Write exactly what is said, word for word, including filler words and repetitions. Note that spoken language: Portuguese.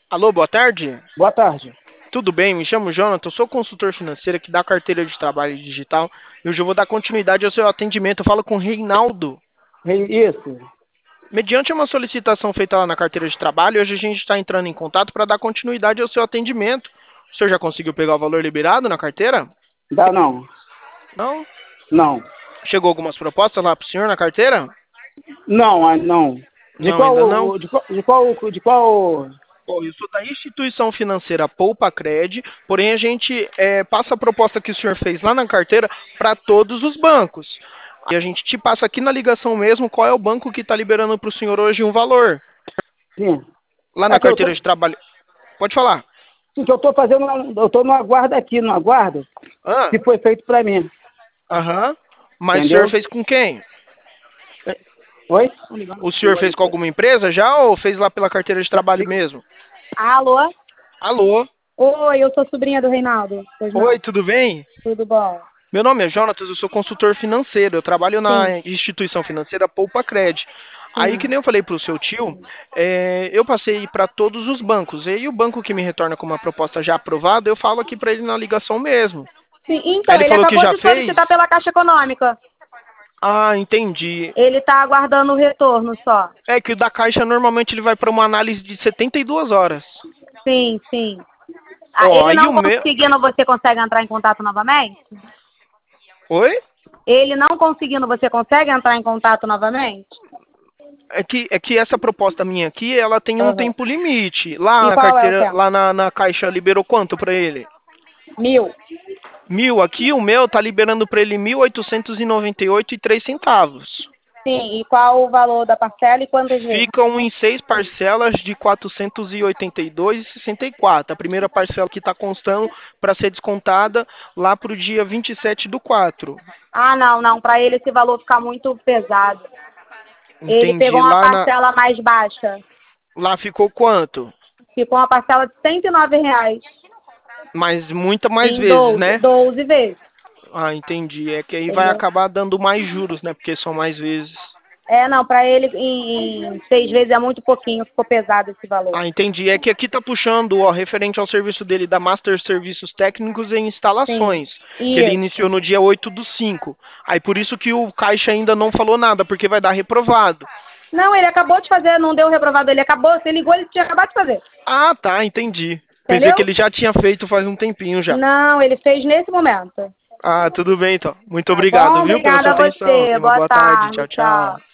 Alô, boa tarde. Boa tarde. Tudo bem? Me chamo Jonathan, sou consultor financeiro aqui da carteira de trabalho digital e hoje eu vou dar continuidade ao seu atendimento. Eu falo com o Reinaldo. Re- Isso. Mediante uma solicitação feita lá na carteira de trabalho, hoje a gente está entrando em contato para dar continuidade ao seu atendimento. O senhor já conseguiu pegar o valor liberado na carteira? Dá não. Não? Não. Chegou algumas propostas lá para o senhor na carteira? Não, ah, não. De Não, ainda não? qual, de qual, de qual, de qual... Bom, eu sou da instituição financeira Poupa Cred, porém a gente eh, passa a proposta que o senhor fez lá na carteira para todos os bancos. E a gente te passa aqui na ligação mesmo qual é o banco que está liberando para o senhor hoje um valor. Sim. Lá na É que eu tô, carteira de trabalho. Pode falar. sim, que eu tô fazendo, eu tô no aguardo aqui, no aguardo, Ah, que foi feito pra mim. aham. Mas o senhor Entendeu? fez com quem? É, Oi? O senhor fez com alguma empresa já ou fez lá pela carteira de trabalho mesmo? Alô? Alô? Oi, eu sou sobrinha do Reinaldo. Pois Oi, não, tudo bem? tudo bom? Meu nome é Jonatas, eu sou consultor financeiro. Eu trabalho Sim, na instituição financeira Poupa Cred. Aí, que sim. nem eu falei para o seu tio, é, eu passei para todos os bancos. E aí, o banco que me retorna com uma proposta já aprovada, eu falo aqui para ele na ligação mesmo. Sim, Aí então, ele ele falou que acabou já de fez. solicitar pela Caixa Econômica. Ah, entendi. Ele está aguardando o retorno só. É que o da Caixa normalmente ele vai para uma análise de setenta e duas horas. Sim, sim. Ah, Ó, ele aí não o meu. conseguindo, você consegue entrar em contato novamente? Oi? Ele não conseguindo, você consegue entrar em contato novamente? É que, é que essa proposta minha aqui, ela tem um Aham. tempo limite. Lá E na qual é o carteira, tempo? lá na, na Caixa liberou quanto para ele? Mil. Mil. Aqui o meu tá liberando para ele mil oitocentos e noventa e oito e três centavos. Sim, e qual o valor da parcela e quantas vezes? Ficam em seis parcelas de quatrocentos e oitenta e dois e sessenta e quatro. A primeira parcela que está constando para ser descontada lá para o dia vinte e sete do quatro. Ah, não, não, para ele esse valor fica muito pesado. Ele pegou Entendi. uma Lá na, parcela mais baixa. lá ficou quanto? Ficou uma parcela de cento e nove reais Mas muita mais em vezes, doze, né? doze vezes, Ah, entendi. É que aí vai entendeu? acabar dando mais juros, né? Porque são mais vezes. É, não, para ele em, em seis vezes é muito pouquinho, ficou pesado esse valor. Ah, entendi. É que aqui tá puxando, ó, referente ao serviço dele da Master Serviços Técnicos e Sim, Instalações, que ele iniciou isso. no dia oito do cinco. Aí por isso que o Caixa ainda não falou nada, porque vai dar reprovado. Não, ele acabou de fazer, não deu reprovado, ele acabou, você ligou, ele tinha acabado de fazer, Ah, tá, entendi. Pensei que entendeu? ele já tinha feito faz um tempinho já. Não, ele fez nesse momento. Ah, tudo bem então. Muito Tá bom? obrigado, viu, pela Obrigada sua a atenção. você, Tenha uma boa boa tarde. tarde, Tchau, tchau. tchau.